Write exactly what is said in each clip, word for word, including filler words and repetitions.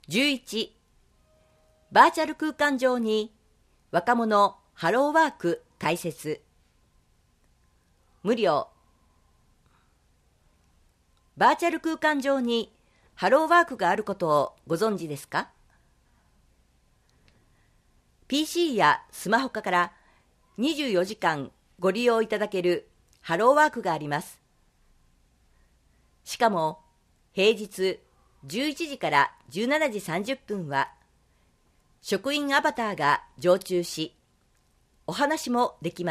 じゅういち、バーチャル空間上に若者ハローワーク開設。無料。バーチャル空間上にハローワークがあることをご存知ですか？ ピーシー やスマホからにじゅうよじかんご利用いただけるハローワークがあります。しかも平日じゅういちじからじゅうしちじさんじゅっぷんは職員アバターが常駐し、お話もできます。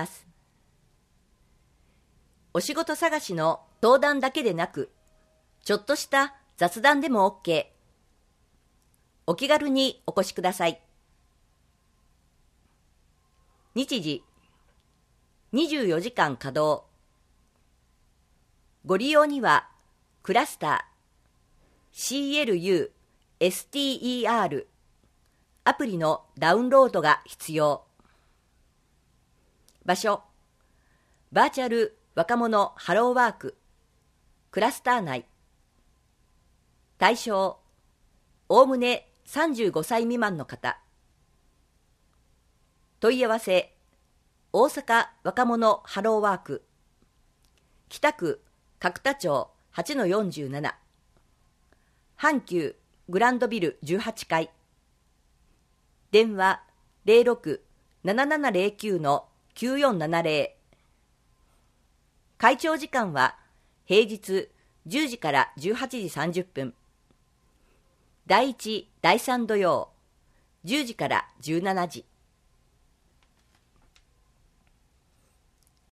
お仕事探しの相談だけでなく、ちょっとした雑談でも OK。お気軽にお越しください。日時、にじゅうよじかん稼働。ご利用には、クラスター、シーエルユー、エスティーイーアール、アプリのダウンロードが必要。場所、バーチャル若者ハローワーク、クラスター内。対象、おおむねさんじゅうごさい未満の方。問い合わせ、大阪若者ハローワーク、北区角田町 はちのよんじゅうなな、阪急グランドビルじゅうはちかい、電話 ゼロろく ななななゼロきゅう のきゅうよんななゼロ。開庁時間は平日じゅうじからじゅうはちじさんじゅっぷん、だいいち、だいさん土曜じゅうじからじゅうしちじ。